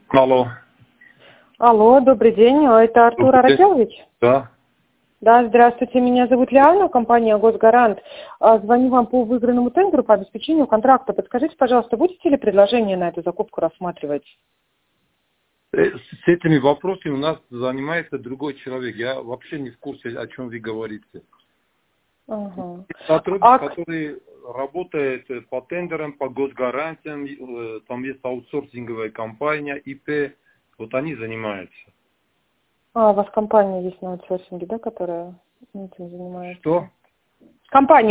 Алло. Алло, добрый день. Это Артур Аракелович? Да. Да, здравствуйте. Меня зовут Лиана, компания «Госгарант». Звоню вам по выигранному тендеру по обеспечению контракта. Подскажите, пожалуйста, будете ли предложение на эту закупку рассматривать? С этими вопросами у нас занимается другой человек. Я вообще не в курсе, о чем вы говорите. Ага. Сотрудник, который работает по тендерам, по госгарантиям, там есть аутсорсинговая компания, ИП, вот они занимаются. У вас компания есть на аутсорсинге, да, которая этим занимается? Что? Компания.